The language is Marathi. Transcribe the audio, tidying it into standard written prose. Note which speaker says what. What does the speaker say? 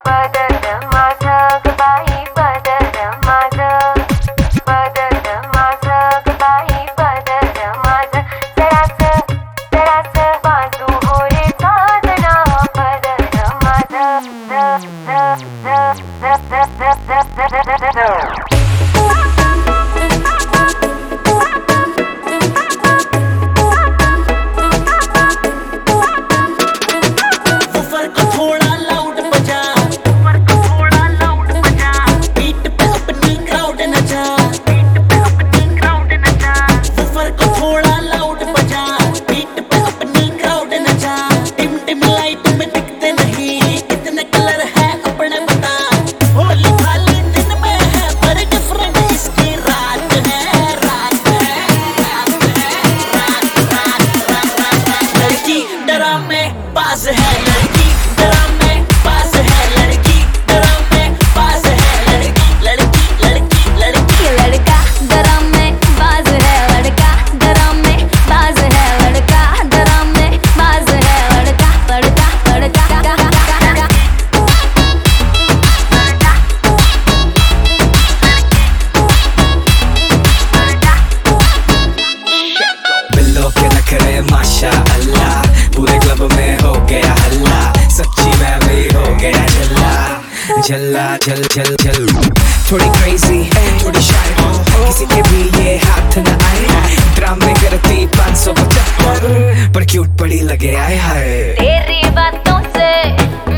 Speaker 1: बदन माझं ग बाई बदन माझं बदन माझं ग बाई बदन माझं जरासं बाजू होय साजना बदन माझं
Speaker 2: पास है लड़की ड्रामे पास है लड़की ड्रामे पास है लड़की लड़की लड़की लड़की
Speaker 1: लड़का ड्रामे बाज है लड़का ड्रामे बाज है लड़का ड्रामे बाज है लड़का लड़का लड़का
Speaker 3: बिल्लो के नखरे माशा अल्लाह पूरे क्लब में हो गया हल्ला सच्ची मैं भी हो गया झल्ला झल्ला झल झल झल थोड़ी क्रेजी थोड़ी शाय किसी के भी ये हाथ न आए ड्रामे करती 575 पर क्यूट पड़ी लगे आए हाय
Speaker 1: तेरी बातों से